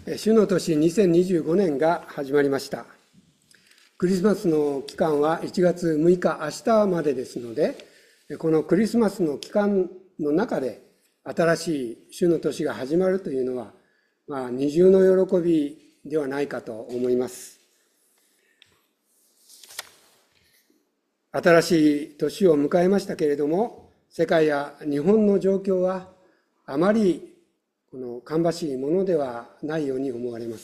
主の年2025年が始まりました。クリスマスの期間は1月6日、明日までですので、このクリスマスの期間の中で新しい主の年が始まるというのは、二重の喜びではないかと思います。新しい年を迎えましたけれども、世界や日本の状況はあまりこの芳しいものではないように思われます。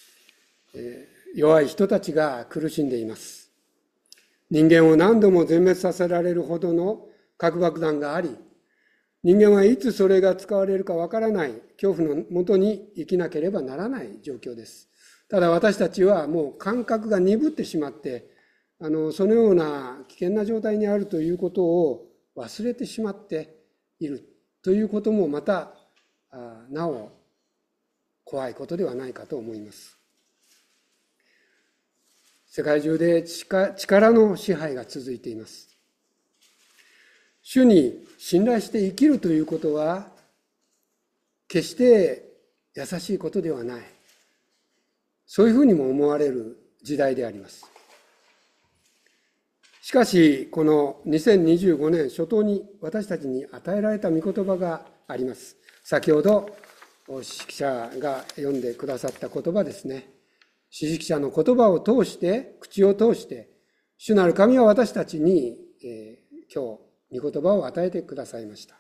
弱い人たちが苦しんでいます。人間を何度も全滅させられるほどの核爆弾があり、人間はいつそれが使われるかわからない恐怖のもとに生きなければならない状況です。ただ私たちはもう感覚が鈍ってしまって、そのような危険な状態にあるということを忘れてしまっているということもまたなお怖いことではないかと思います。世界中で力の支配が続いています。主に信頼して生きるということは決して優しいことではない。そういうふうにも思われる時代であります。しかしこの2025年初頭に私たちに与えられた御言葉があります。先ほど詩式者が読んでくださった言葉ですね。詩式者の言葉を通して、口を通して、主なる神は私たちに、今日御言葉を与えてくださいました。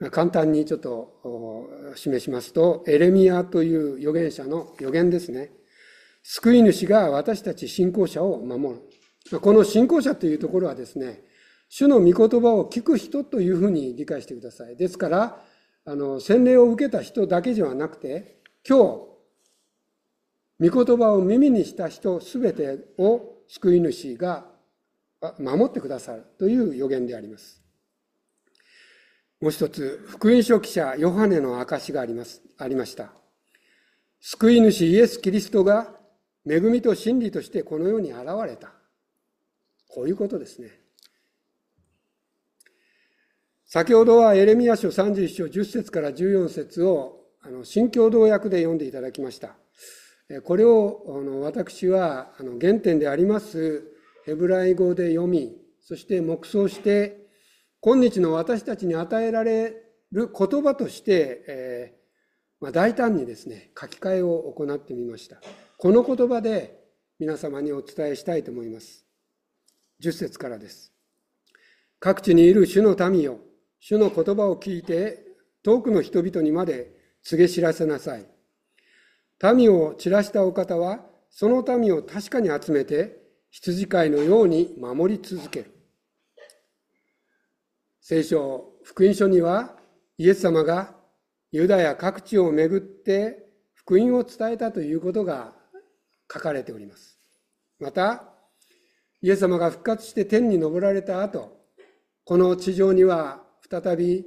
簡単にちょっと示しますと、エレミヤという預言者の預言ですね。救い主が私たち信仰者を守る。この信仰者というところはですね、主の御言葉を聞く人というふうに理解してください。ですから、洗礼を受けた人だけではなくて、今日、御言葉を耳にした人すべてを救い主が守ってくださるという預言であります。もう一つ、福音書記者ヨハネの証がありました。救い主イエス・キリストが恵みと真理としてこの世に現れた。こういうことですね。先ほどはエレミヤ書31章10節から14節を新共同訳で読んでいただきました。これを私は原点でありますヘブライ語で読み、そして黙想して、今日の私たちに与えられる言葉として、大胆にですね、書き換えを行ってみました。この言葉で皆様にお伝えしたいと思います。10節からです。各地にいる主の民よ、主の言葉を聞いて遠くの人々にまで告げ知らせなさい。民を散らしたお方はその民を確かに集めて羊飼いのように守り続ける。聖書福音書にはイエス様がユダヤ各地を巡って福音を伝えたということが書かれております。またイエス様が復活して天に昇られた後、この地上には再び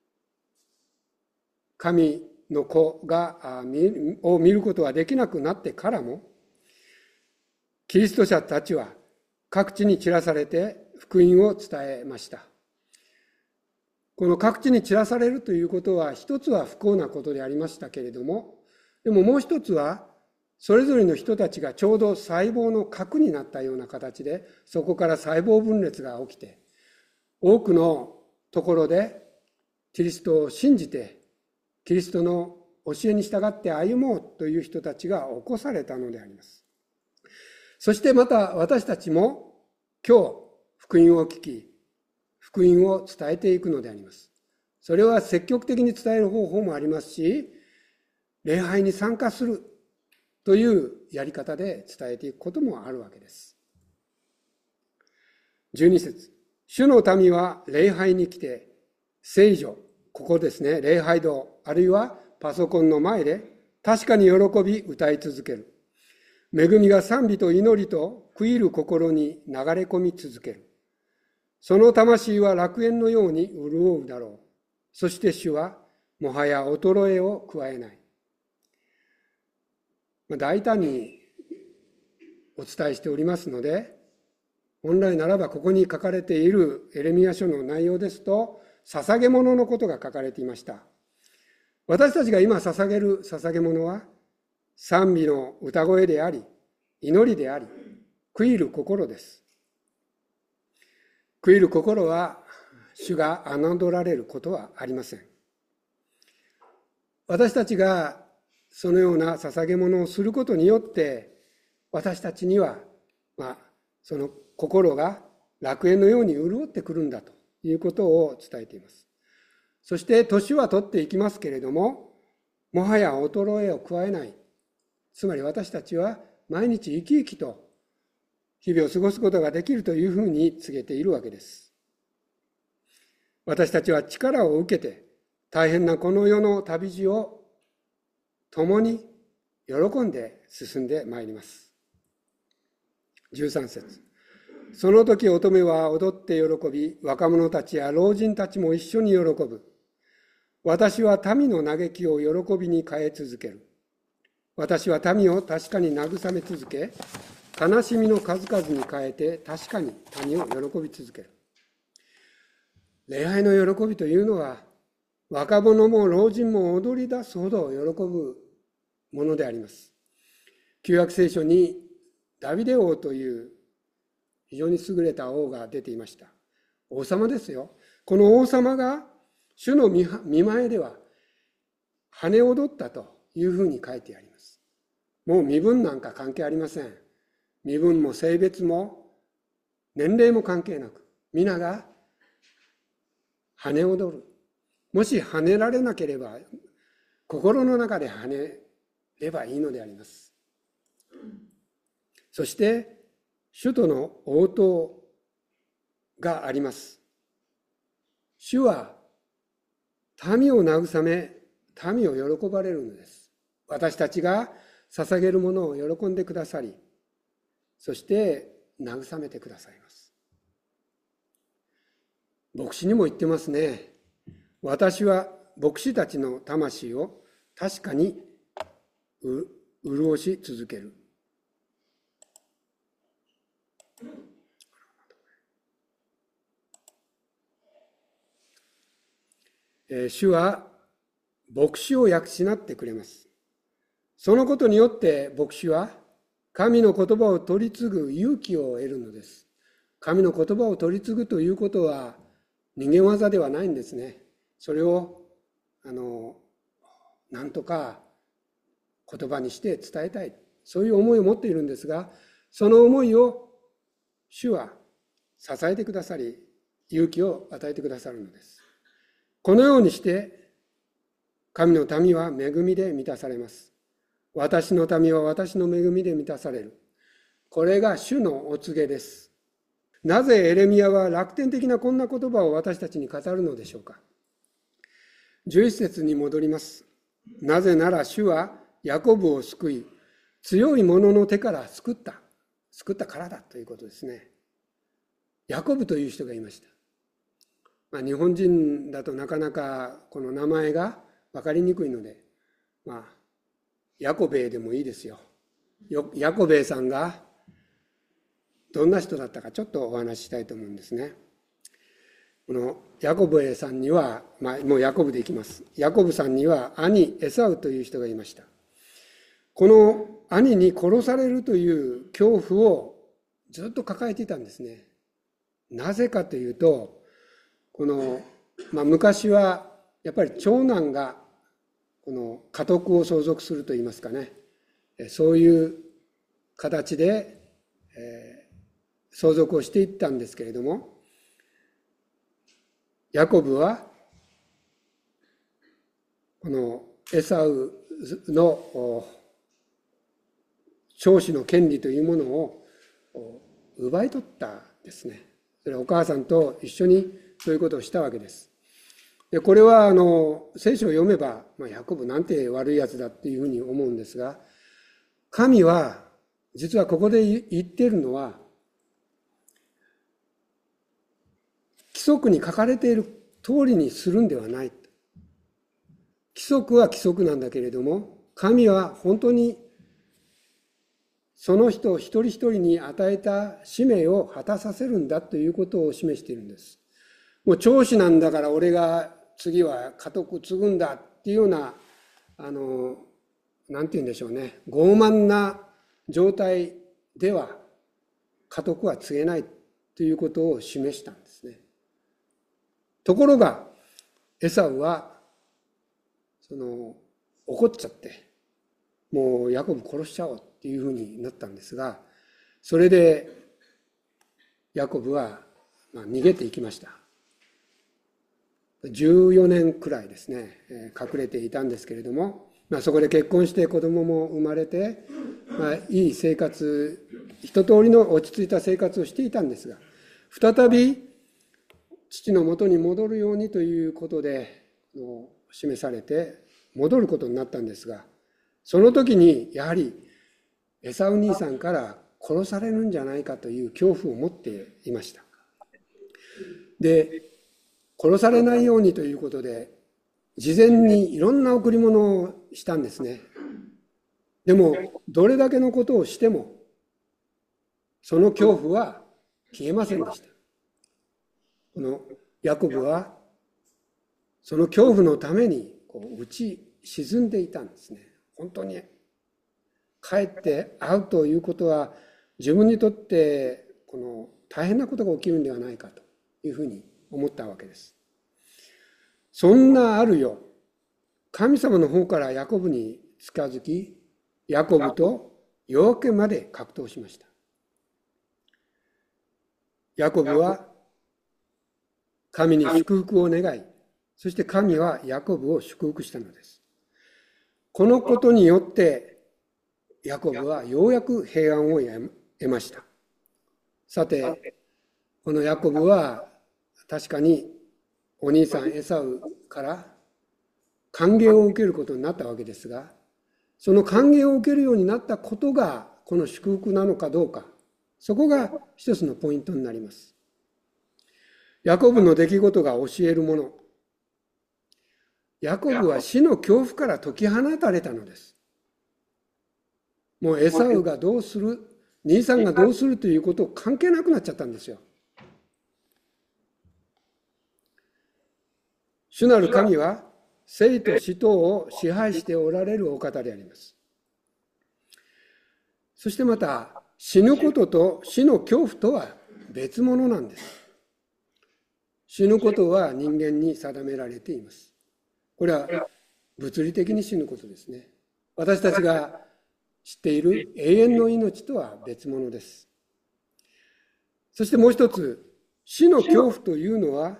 神の子を見ることはできなくなってからも、キリスト者たちは各地に散らされて福音を伝えました。この各地に散らされるということは、一つは不幸なことでありましたけれども、でももう一つはそれぞれの人たちがちょうど細胞の核になったような形で、そこから細胞分裂が起きて、多くのところでキリストを信じてキリストの教えに従って歩もうという人たちが起こされたのであります。そしてまた私たちも今日福音を聞き、福音を伝えていくのであります。それは積極的に伝える方法もありますし、礼拝に参加するというやり方で伝えていくこともあるわけです。12節、主の民は礼拝に来て聖所、ここですね、礼拝堂、あるいはパソコンの前で確かに喜び歌い続ける。恵みが賛美と祈りと悔いる心に流れ込み続ける。その魂は楽園のように潤うだろう。そして主はもはや衰えを加えない。大胆にお伝えしておりますので、本来ならばここに書かれているエレミヤ書の内容ですと、捧げ物のことが書かれていました。 私たちが今捧げる捧げ物は、賛美の歌声であり、祈りであり、悔いる心です。悔いる心は、主が侮られることはありません。私たちがそのような捧げ物をすることによって、私たちには、その心が楽園のように潤ってくるんだということを伝えています。そして年は取っていきますけれども、もはや衰えを加えない。つまり私たちは毎日生き生きと日々を過ごすことができるというふうに告げているわけです。私たちは力を受けて大変なこの世の旅路を共に喜んで進んでまいります。13節。その時乙女は踊って喜び、若者たちや老人たちも一緒に喜ぶ。私は民の嘆きを喜びに変え続ける。私は民を確かに慰め続け、悲しみの数々に変えて確かに民を喜び続ける。礼拝の喜びというのは、若者も老人も踊り出すほど喜ぶものであります。旧約聖書にダビデ王という非常に優れた王が出ていました。王様ですよ。この王様が主の御前では羽踊ったというふうに書いてあります。もう身分なんか関係ありません。身分も性別も年齢も関係なく、皆が羽踊る。もし跳ねられなければ、心の中で跳ねればいいのであります。そして、主との応答があります。主は民を慰め、民を喜ばれるのです。私たちが捧げるものを喜んでくださり、そして慰めてくださいます。牧師にも言ってますね。私は牧師たちの魂を確かに潤し続ける。主は牧師を養ってくれます。そのことによって牧師は神の言葉を取り継ぐ勇気を得るのです。神の言葉を取り継ぐということは人間技ではないんですね。それをなんとか言葉にして伝えたい、そういう思いを持っているんですが、その思いを主は支えてくださり、勇気を与えてくださるのです。このようにして神の民は恵みで満たされます。私の民は私の恵みで満たされる。これが主のお告げです。なぜエレミヤは楽天的なこんな言葉を私たちに語るのでしょうか。11節に戻ります。なぜなら主はヤコブを救い、強い者の手から救ったからだということですね。ヤコブという人がいました。日本人だとなかなかこの名前が分かりにくいので、ヤコベイでもいいですよ。ヤコベイさんがどんな人だったかちょっとお話ししたいと思うんですね。このヤコベイさんには、もうヤコブでいきます。ヤコブさんには兄エサウという人がいました。この兄に殺されるという恐怖をずっと抱えていたんですね。なぜかというと、昔はやっぱり長男がこの家督を相続するといいますかね、そういう形で、相続をしていったんですけれども、ヤコブはこのエサウの長子の権利というものを奪い取ったんですね。それはお母さんと一緒にそういうことをしたわけです。でこれは聖書を読めば、ヤコブなんて悪いやつだっていうふうに思うんですが、神は実はここで言っているのは、規則に書かれている通りにするんではない。規則は規則なんだけれども、神は本当にその人一人一人に与えた使命を果たさせるんだということを示しているんです。もう長子なんだから俺が次は家督継ぐんだっっていうような、なんて言うんでしょうね、傲慢な状態では家督は継げないということを示したんですね。ところがエサウは怒っちゃって、もうヤコブ殺しちゃおうっていうふうになったんですが、それでヤコブは逃げていきました。14年くらいですね、隠れていたんですけれども、そこで結婚して子供も生まれて、いい生活、一通りの落ち着いた生活をしていたんですが、再び父のもとに戻るようにということで示されて戻ることになったんですが、その時にやはりエサウ兄さんから殺されるんじゃないかという恐怖を持っていました。で、殺されないようにということで事前にいろんな贈り物をしたんですね。でもどれだけのことをしてもその恐怖は消えませんでした。このヤコブはその恐怖のために打ち沈んでいたんですね。本当に帰って会うということは自分にとって大変なことが起きるんではないかというふうに思ったわけです。そんなある夜、神様の方からヤコブに近づき、ヤコブと夜明けまで格闘しました。ヤコブは神に祝福を願い、そして神はヤコブを祝福したのです。このことによってヤコブはようやく平安を得ました。さて、このヤコブは確かにお兄さんエサウから歓迎を受けることになったわけですが、その歓迎を受けるようになったことがこの祝福なのかどうか、そこが一つのポイントになります。ヤコブの出来事が教えるもの、ヤコブは死の恐怖から解き放たれたのです。もうエサウがどうする、兄さんがどうするということを関係なくなっちゃったんですよ。主なる神は生と死とを支配しておられるお方であります。そしてまた死ぬことと死の恐怖とは別物なんです。死ぬことは人間に定められています。これは物理的に死ぬことですね。私たちが知っている永遠の命とは別物です。そしてもう一つ、死の恐怖というのは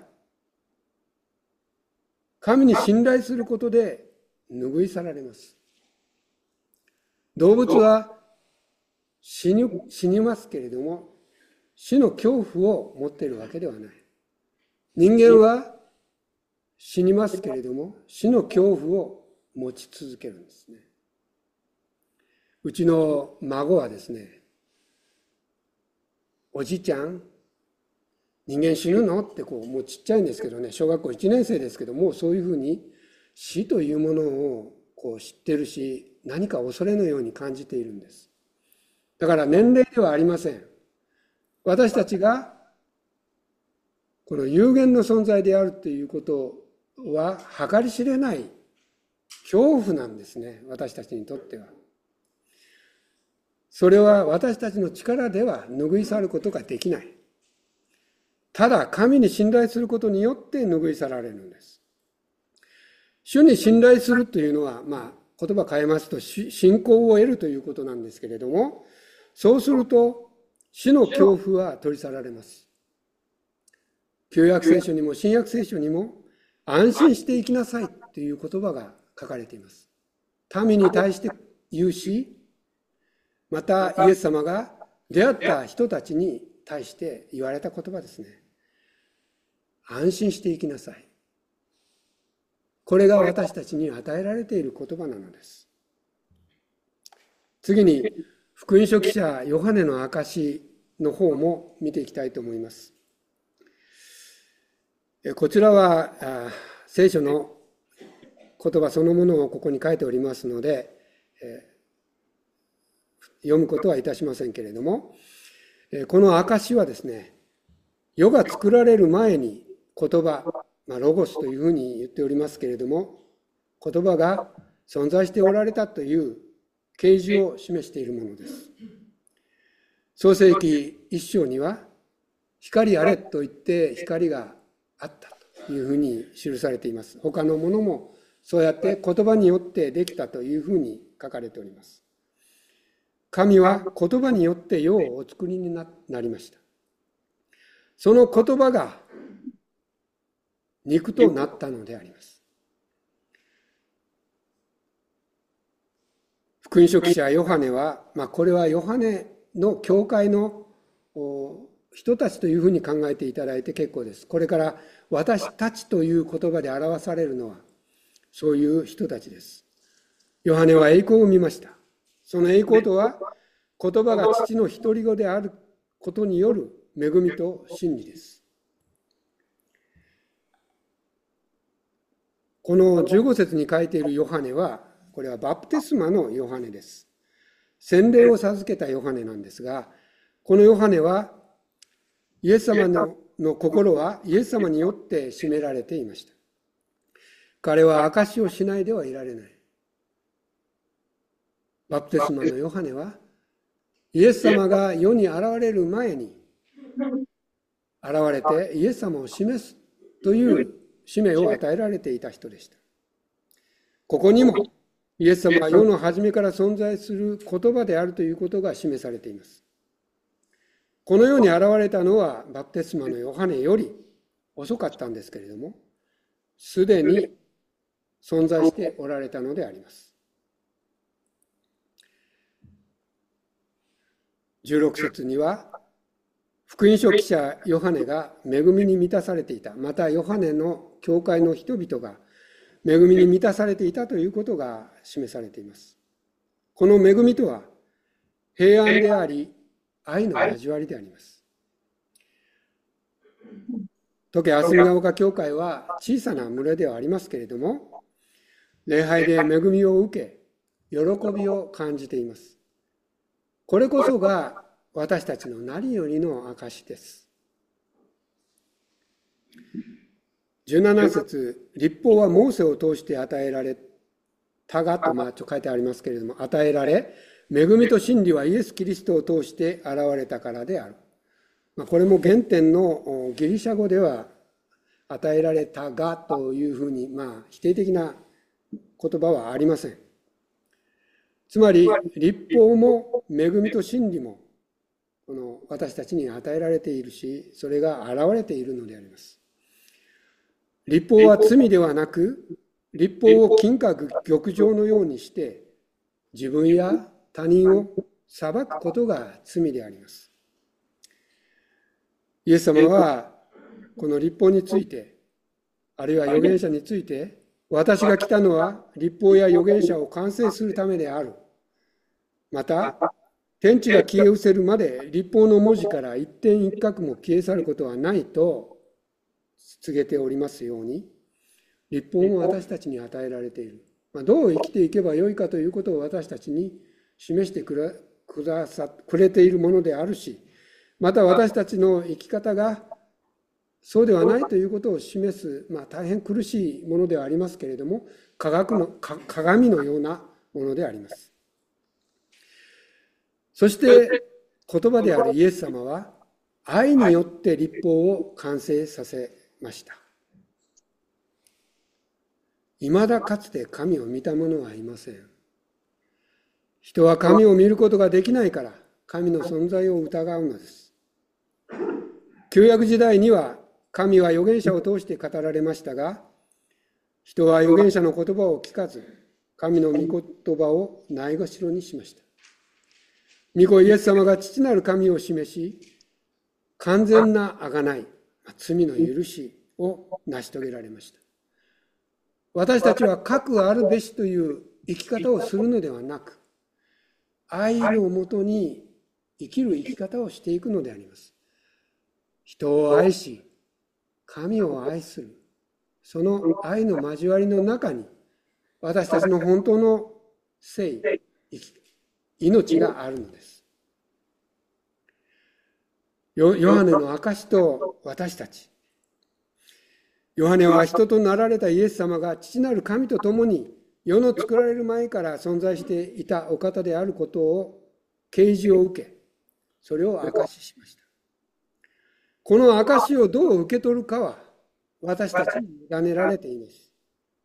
神に信頼することで拭い去られます。動物は死にますけれども、死の恐怖を持っているわけではない。人間は死にますけれども、死の恐怖を持ち続けるんですね。うちの孫はですね、おじいちゃん、人間死ぬのってもうちっちゃいんですけどね、小学校1年生ですけども、そういうふうに死というものを知ってるし、何か恐れのように感じているんです。だから年齢ではありません。私たちがこの有限の存在であるということは計り知れない恐怖なんですね、私たちにとっては。それは私たちの力では拭い去ることができない。ただ神に信頼することによって拭い去られるんです。主に信頼するというのは、言葉変えますと信仰を得るということなんですけれども、そうすると死の恐怖は取り去られます。旧約聖書にも新約聖書にも安心して生きなさいという言葉が書かれています。民に対して言うし、またイエス様が出会った人たちに対して言われた言葉ですね。安心して生きなさい。これが私たちに与えられている言葉なのです。次に福音書記者ヨハネの証の方も見ていきたいと思います。こちらは聖書の言葉そのものをここに書いておりますので、読むことはいたしませんけれども、この証はですね、世が作られる前に言葉、ロゴスというふうに言っておりますけれども、 言葉が存在しておられたという啓示を示しているものです。創世記一章には、光あれと言って光があったというふうに記されています。他のものもそうやって言葉によってできたというふうに書かれております。神は言葉によって世をお作りになりました。その言葉が肉となったのであります。福音書記者ヨハネは、これはヨハネの教会の人たちというふうに考えていただいて結構です。これから私たちという言葉で表されるのはそういう人たちです。ヨハネは栄光を見ました。その栄光とは言葉が父の独り子であることによる恵みと真理です。この15節に書いているヨハネは、これはバプテスマのヨハネです。洗礼を授けたヨハネなんですが、このヨハネはイエス様の心はイエス様によって占められていました。彼は証しをしないではいられない。バプテスマのヨハネはイエス様が世に現れる前に現れてイエス様を示すという使命を与えられていた人でした。ここにもイエス様は世の初めから存在する言葉であるということが示されています。この世に現れたのはバプテスマのヨハネより遅かったんですけれども、すでに存在しておられたのであります。16節には、福音書記者ヨハネが恵みに満たされていた。またヨハネの教会の人々が恵みに満たされていたということが示されています。この恵みとは平安であり、愛の交わりであります。時計霞ヶ丘教会は小さな群れではありますけれども、礼拝で恵みを受け、喜びを感じています。これこそが私たちの何よりの証です。17節、律法はモーセを通して与えられたがと書いてありますけれども、与えられ、恵みと真理はイエス・キリストを通して現れたからである。これも原点のギリシャ語では与えられたがというふうに、否定的な言葉はありません。つまり律法も恵みと真理もこの私たちに与えられているし、それが現れているのであります。律法は罪ではなく、律法を金閣玉状のようにして自分や他人を裁くことが罪であります。イエス様はこの律法について、あるいは預言者について、私が来たのは律法や預言者を完成するためである。また、天地が消え失せるまで律法の文字から一点一画も消え去ることはないと告げておりますように、律法も私たちに与えられている。どう生きていけばよいかということを私たちに示してくれているものであるし、また私たちの生き方がそうではないということを示す、大変苦しいものではありますけれども、鏡のようなものであります。そして言葉であるイエス様は愛によって律法を完成させました。いまだかつて神を見た者はいません。人は神を見ることができないから神の存在を疑うのです。旧約時代には神は預言者を通して語られましたが、人は預言者の言葉を聞かず、神の御言葉をないがしろにしました。御子イエス様が父なる神を示し、完全な贖い、罪の許しを成し遂げられました。私たちは核あるべしという生き方をするのではなく、愛をもとに生きる生き方をしていくのであります。人を愛し、神を愛する、その愛の交わりの中に、私たちの本当の生、命があるのです。ヨハネの証と私たち、 ヨハネは人となられたイエス様が父なる神と共に世の作られる前から存在していたお方であることを啓示を受け、それを証ししました。この証しをどう受け取るかは私たちに委ねられています。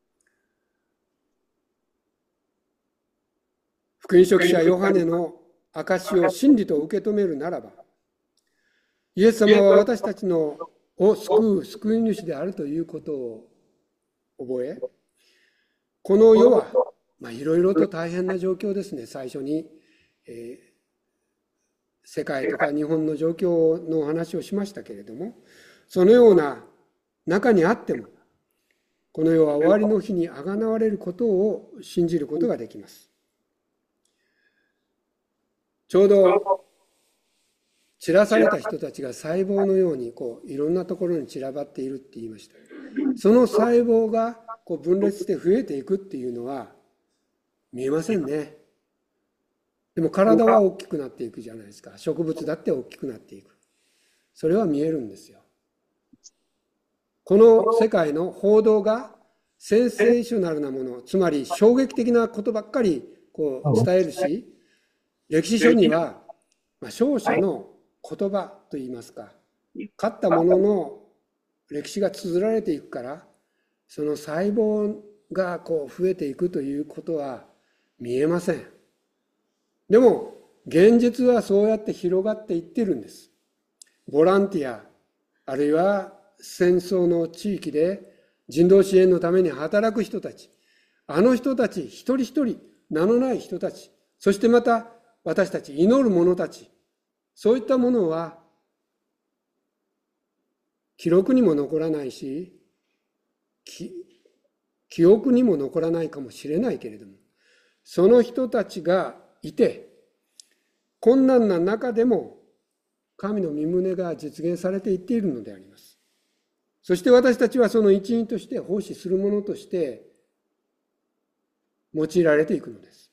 福音書記者ヨハネの証しを真理と受け止めるならば、イエス様は私たちのを救う救い主であるということを覚え、この世はいろいろと大変な状況ですね。最初に、世界とか日本の状況のお話をしましたけれども、そのような中にあっても、この世は終わりの日にあがなわれることを信じることができます。ちょうど散らされた人たちが細胞のようにいろんなところに散らばっているって言いました。その細胞が分裂して増えていくっていうのは見えませんね。でも体は大きくなっていくじゃないですか。植物だって大きくなっていく。それは見えるんですよ。この世界の報道がセンセーショナルなもの、つまり衝撃的なことばっかり伝えるし、歴史書には勝者の言葉といいますか、勝った者の歴史が綴られていくから、その細胞が増えていくということは見えません。でも現実はそうやって広がっていってるんです。ボランティア、あるいは戦争の地域で人道支援のために働く人たち、あの人たち一人一人、名のない人たち、そしてまた私たち祈る者たち、そういったものは記録にも残らないし、記憶にも残らないかもしれないけれども、その人たちがいて、困難な中でも神の御胸が実現されていっているのであります。そして私たちはその一員として奉仕するものとして用いられていくのです。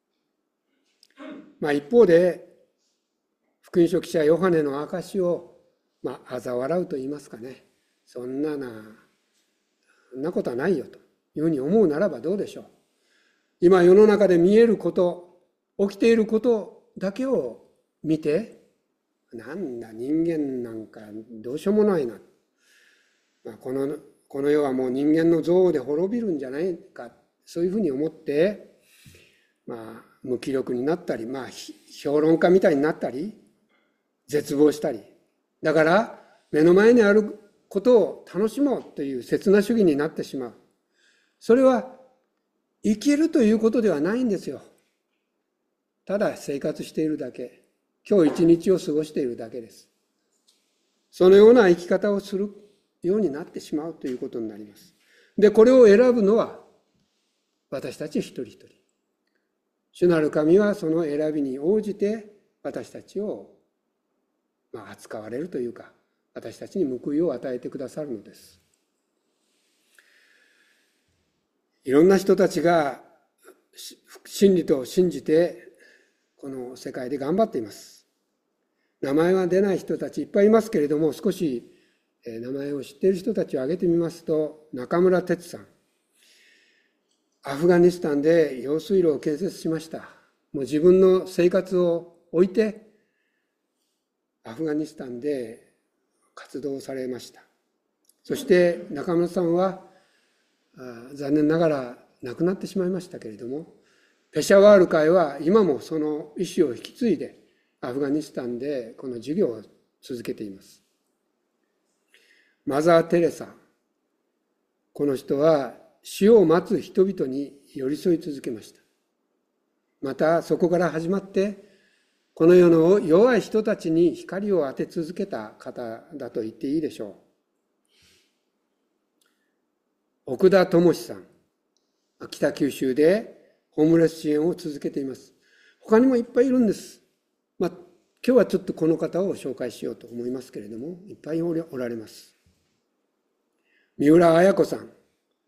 一方で福音書記者ヨハネの証しを嘲笑うと言いますかね、そんなことはないよというふうに思うならばどうでしょう。今世の中で見えること、起きていることだけを見て、なんだ人間なんかどうしようもないな、この世はもう人間の憎悪で滅びるんじゃないか、そういうふうに思って無気力になったり、評論家みたいになったり絶望したり、だから目の前にあることを楽しもうという刹那主義になってしまう。それは生きるということではないんですよ。ただ生活しているだけ、今日一日を過ごしているだけです。そのような生き方をするようになってしまうということになります。で、これを選ぶのは私たち一人一人。主なる神はその選びに応じて私たちを扱われるというか、私たちに報いを与えてくださるのです。いろんな人たちが真理と信じてこの世界で頑張っています。名前は出ない人たちいっぱいいますけれども、少し名前を知っている人たちを挙げてみますと、中村哲さん、アフガニスタンで用水路を建設しました。もう自分の生活を置いてアフガニスタンで活動されました。そして中村さんは残念ながら亡くなってしまいましたけれども、ペシャワール会は今もその意思を引き継いでアフガニスタンでこの授業を続けています。マザー・テレサ、この人は死を待つ人々に寄り添い続けました。またそこから始まってこの世の弱い人たちに光を当て続けた方だと言っていいでしょう。奥田智さん、北九州でホームレス支援を続けています。他にもいっぱいいるんです。今日はちょっとこの方を紹介しようと思いますけれども、いっぱいおられます。三浦綾子さん、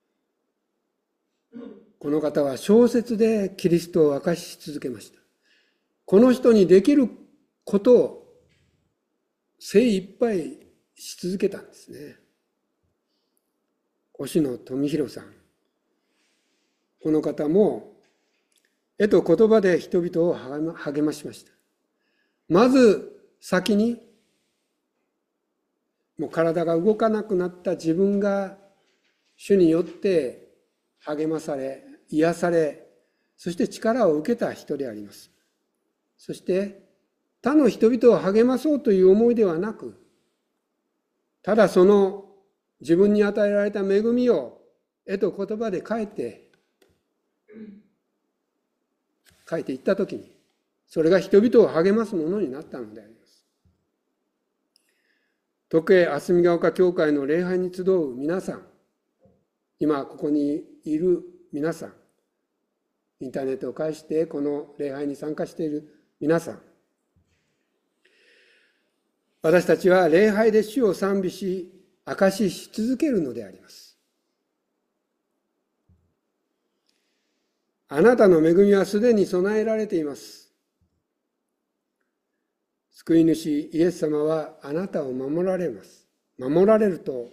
この方は小説でキリストを明かし続けました。この人にできることを精一杯し続けたんですね。 星野富弘さん、この方も絵と言葉で人々を励ましました。まず先に、もう体が動かなくなった自分が主によって励まされ、癒され、そして力を受けた人であります。そして他の人々を励まそうという思いではなく、ただその自分に与えられた恵みを絵と言葉で書いていったときに、それが人々を励ますものになったのであります。徳江霞ヶ丘教会の礼拝に集う皆さん、今ここにいる皆さん、インターネットを介してこの礼拝に参加している皆さん、私たちは礼拝で主を賛美し、証しし続けるのであります。あなたの恵みはすでに備えられています。救い主イエス様はあなたを守られます。守られると、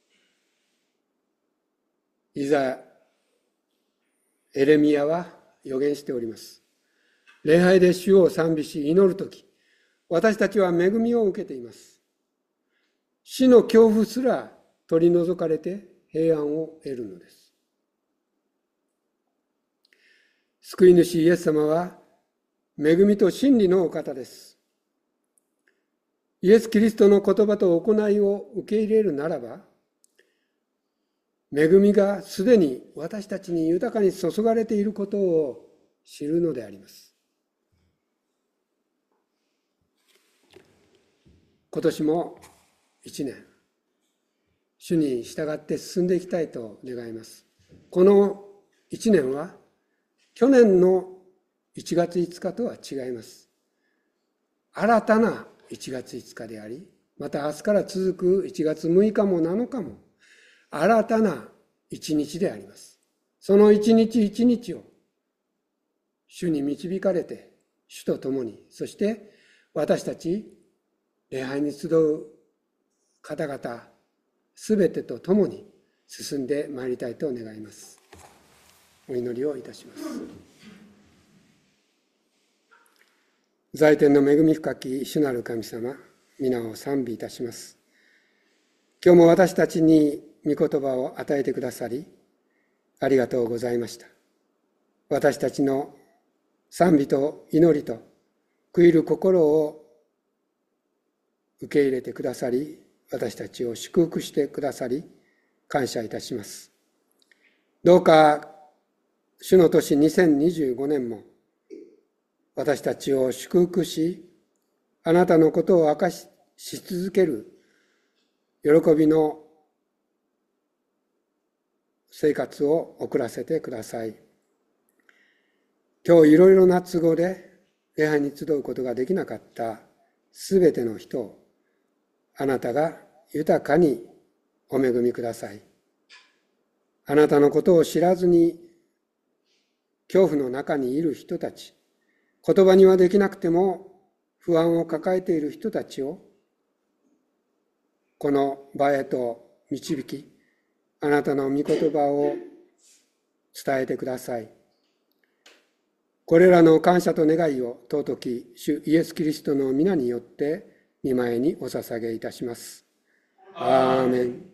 イザエレミヤは予言しております。礼拝で主を賛美し祈るとき、私たちは恵みを受けています。死の恐怖すら取り除かれて平安を得るのです。救い主イエス様は恵みと真理のお方です。イエス・キリストの言葉と行いを受け入れるならば、恵みがすでに私たちに豊かに注がれていることを知るのであります。今年も一年、主に従って進んでいきたいと願います。この一年は去年の1月5日とは違います。新たな1月5日であり、また明日から続く1月6日も7日も新たな一日であります。その一日一日を主に導かれて、主と共に、そして私たち礼拝に集う方々すべてと共に進んでまいりたいと願います。お祈りをいたします。在天の恵み深き主なる神様、皆を賛美いたします。今日も私たちに御言葉を与えてくださり、ありがとうございました。私たちの賛美と祈りと悔いる心を受け入れてくださり、私たちを祝福してくださり、感謝いたします。どうか主の年2025年も私たちを祝福し、あなたのことを明かし続ける喜びの生活を送らせてください。今日いろいろな都合で礼拝に集うことができなかったすべての人をあなたが豊かにお恵みください。あなたのことを知らずに恐怖の中にいる人たち、言葉にはできなくても不安を抱えている人たちをこの場へと導き、あなたの御言葉を伝えてください。これらの感謝と願いを尊き主イエス・キリストの皆によって御前にお捧げいたします。アーメン。